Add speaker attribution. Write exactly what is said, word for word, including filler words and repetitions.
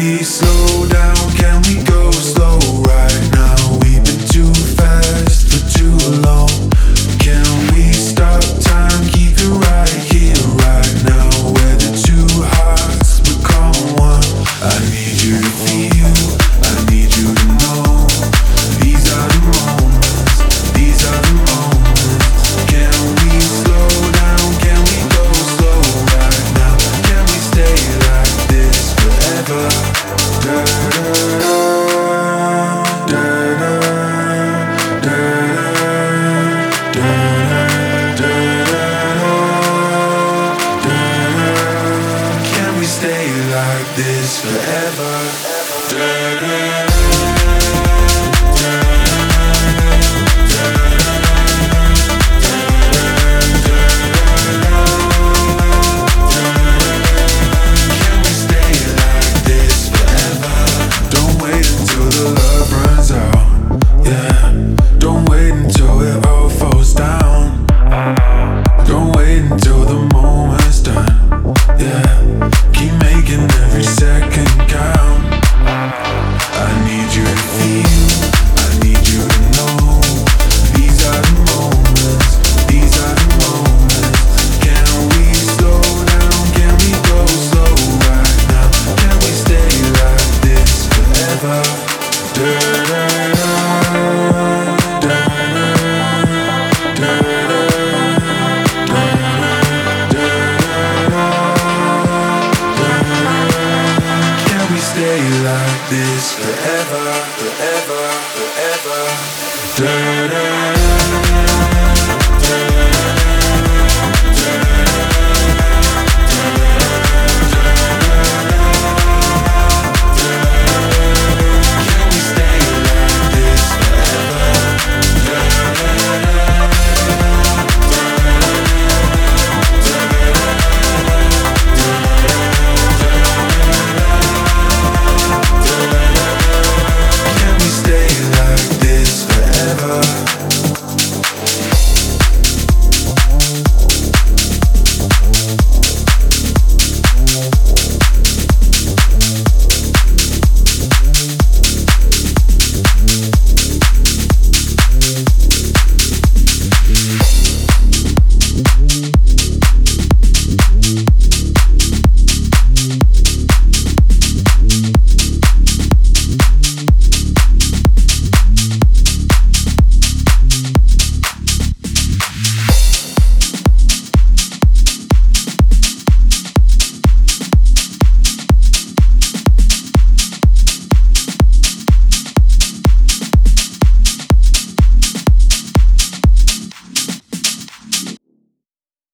Speaker 1: we slow down? Can we go slow right now? We've been too fast for too long. Can we stop time? Keep it right here, right now. Where the two hearts become one. I need you to feel, I need you to know. These are the moments, these are the moments. Can we slow down? Can we go slow right now? Can we stay like this forever? Da da da da da da da da da. Can we stay like this forever? Da da. Stay like this forever, forever, forever. Da, da, da.